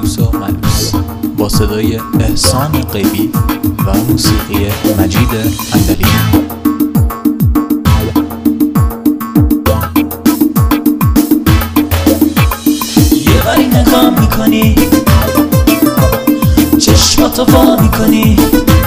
لوس و ملوس با صدای احسان غیبی و موسیقی مجید اندلی. یه باری نگاه میکنی، چشماتو وا میکنی،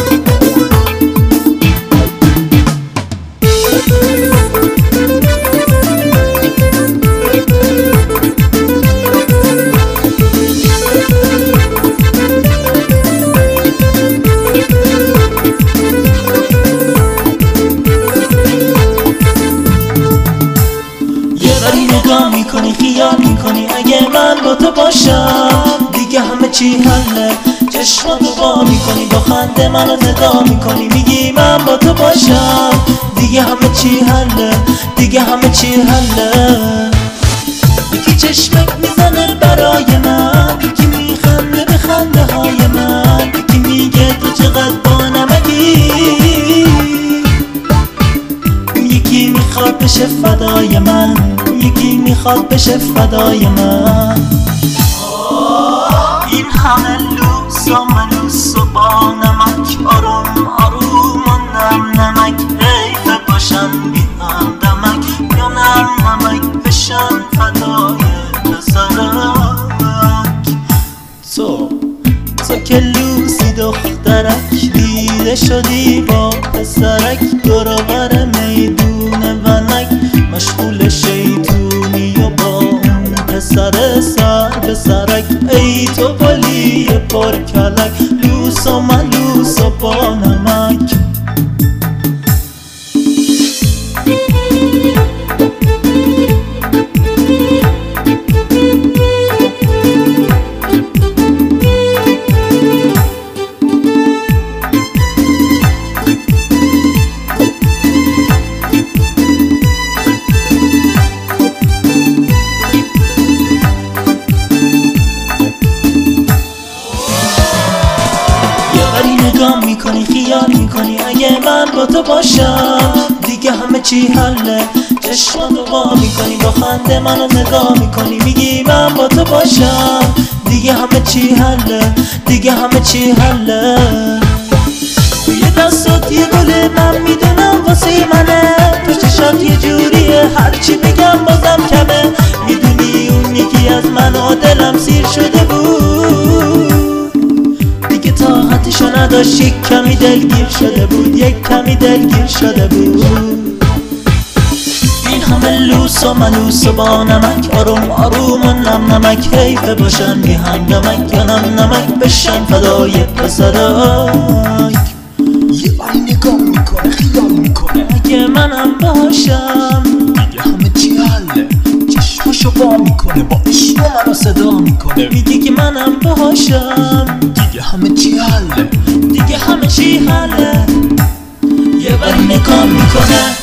نگاه میکنی، خیال میکنی اگه من با تو باشم دیگه همه چی حله. چشماتو وا میکنی، با خنده منو نگاه میکنی، میگی من با تو باشم دیگه همه چی حله، دیگه همه چی حله. یکی چشمک میزنه برای من، یکی میخنده به خنده های من، یکی میگه تو چقدر بانمکی، یکی میخواد بشه فدای من، یکی میخواد بشه فدای من. این همه لوس و ملوس و با نمک، آروم آروم و نم نمک، حیفه باشن بی هم دمک، یا نم نمک بشن فدای پسرک. تو که لوسی دخترک، دیده شدی با پسرک، دورور میدون ونک، مشغول شیطونی و با اون پسر سر به سرک. ای تو بلی پر کلک، لوس و ملوس و با نمک. نگاه میکنی، خیال میکنی اگه من با تو باشم دیگه همه چی حله. چشماتو وا میکنی، با خنده منو نگاه میکنی، میگی من با تو باشم دیگه همه چی حله، دیگه همه چی حله. توی دستات یه گله من میدونم واسه منه، تو چشات یه جوریه هرچی بگم بازم کمه، میدونی اون یکی از من و دلم سیر شده بود، طاقتشو نداشت، یک کمی دلگیر شده بود، یک کمی دلگیر شده بود. این همه لوس و ملوس و با نمک، آروم آروم و نم نمک، حیفه باشن بی هنگمک، یا نم نمک بشن فدای پسرک. یه باری نگاه میکنه، خیال میکنه اگه منم باشم دیگه همه چی حله. چشماشو وا میکنه، با عشق منو صدا میکنه، میگه که منم باشم دیگه همه چی حله، دیگه همه چی حله. یه باری نگاه میکنه،